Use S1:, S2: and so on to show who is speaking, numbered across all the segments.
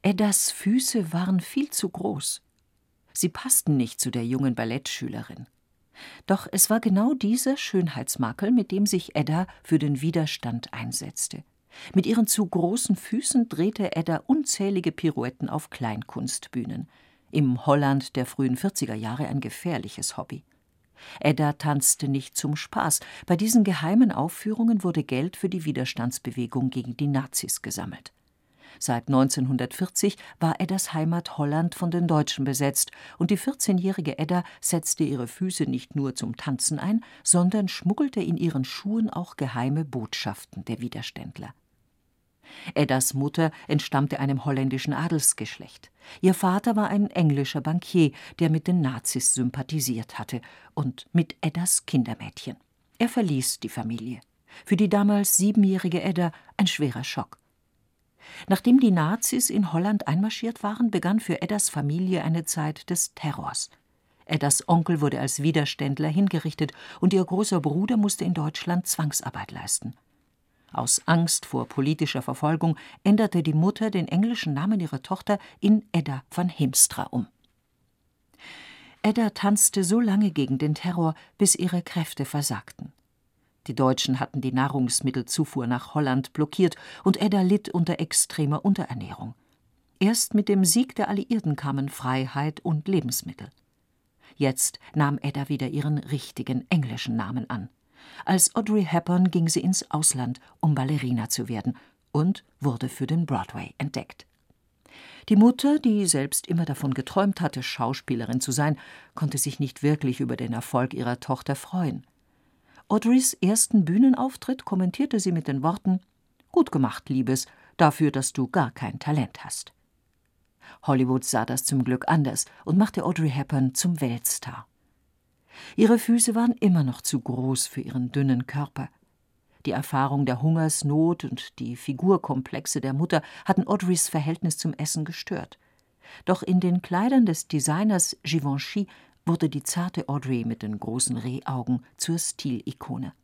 S1: Eddas Füße waren viel zu groß. Sie passten nicht zu der jungen Ballettschülerin. Doch es war genau dieser Schönheitsmakel, mit dem sich Edda für den Widerstand einsetzte. Mit ihren zu großen Füßen drehte Edda unzählige Pirouetten auf Kleinkunstbühnen. Im Holland der frühen 40er Jahre ein gefährliches Hobby. Edda tanzte nicht zum Spaß. Bei diesen geheimen Aufführungen wurde Geld für die Widerstandsbewegung gegen die Nazis gesammelt. Seit 1940 war Eddas Heimat Holland von den Deutschen besetzt, und die 14-jährige Edda setzte ihre Füße nicht nur zum Tanzen ein, sondern schmuggelte in ihren Schuhen auch geheime Botschaften der Widerständler. Eddas Mutter entstammte einem holländischen Adelsgeschlecht. Ihr Vater war ein englischer Bankier, der mit den Nazis sympathisiert hatte, und mit Eddas Kindermädchen. Er verließ die Familie. Für die damals 7-jährige Edda ein schwerer Schock. Nachdem die Nazis in Holland einmarschiert waren, begann für Eddas Familie eine Zeit des Terrors. Eddas Onkel wurde als Widerständler hingerichtet und ihr großer Bruder musste in Deutschland Zwangsarbeit leisten. Aus Angst vor politischer Verfolgung änderte die Mutter den englischen Namen ihrer Tochter in Edda van Heemstra um. Edda tanzte so lange gegen den Terror, bis ihre Kräfte versagten. Die Deutschen hatten die Nahrungsmittelzufuhr nach Holland blockiert und Edda litt unter extremer Unterernährung. Erst mit dem Sieg der Alliierten kamen Freiheit und Lebensmittel. Jetzt nahm Edda wieder ihren richtigen englischen Namen an. Als Audrey Hepburn ging sie ins Ausland, um Ballerina zu werden, und wurde für den Broadway entdeckt. Die Mutter, die selbst immer davon geträumt hatte, Schauspielerin zu sein, konnte sich nicht wirklich über den Erfolg ihrer Tochter freuen. Audreys ersten Bühnenauftritt kommentierte sie mit den Worten: »Gut gemacht, Liebes, dafür, dass du gar kein Talent hast.« Hollywood sah das zum Glück anders und machte Audrey Hepburn zum Weltstar. Ihre Füße waren immer noch zu groß für ihren dünnen Körper. Die Erfahrung der Hungersnot und die Figurkomplexe der Mutter hatten Audreys Verhältnis zum Essen gestört. Doch in den Kleidern des Designers Givenchy wurde die zarte Audrey mit den großen Rehaugen zur Stilikone.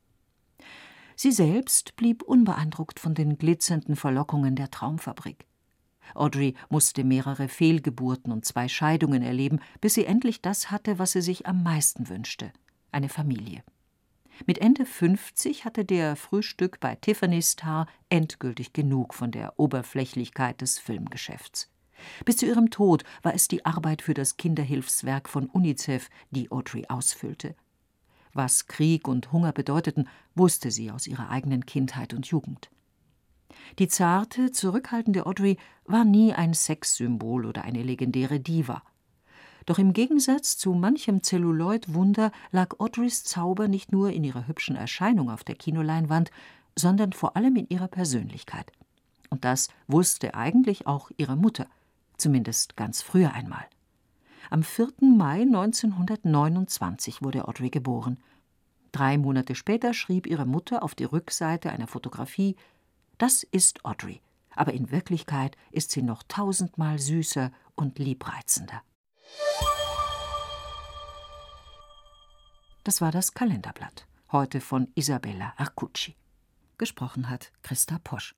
S1: Sie selbst blieb unbeeindruckt von den glitzernden Verlockungen der Traumfabrik. Audrey musste mehrere Fehlgeburten und 2 Scheidungen erleben, bis sie endlich das hatte, was sie sich am meisten wünschte: eine Familie. Mit Ende 50 hatte der Frühstück bei Tiffany-Star endgültig genug von der Oberflächlichkeit des Filmgeschäfts. Bis zu ihrem Tod war es die Arbeit für das Kinderhilfswerk von UNICEF, die Audrey ausfüllte. Was Krieg und Hunger bedeuteten, wusste sie aus ihrer eigenen Kindheit und Jugend. Die zarte, zurückhaltende Audrey war nie ein Sexsymbol oder eine legendäre Diva. Doch im Gegensatz zu manchem Zelluloid-Wunder lag Audreys Zauber nicht nur in ihrer hübschen Erscheinung auf der Kinoleinwand, sondern vor allem in ihrer Persönlichkeit. Und das wusste eigentlich auch ihre Mutter, zumindest ganz früher einmal. Am 4. Mai 1929 wurde Audrey geboren. 3 Monate später schrieb ihre Mutter auf die Rückseite einer Fotografie: »Das ist Audrey, aber in Wirklichkeit ist sie noch 1000-mal süßer und liebreizender.« Das war das Kalenderblatt, heute von Isabella Arcucci. Gesprochen hat Christa Posch.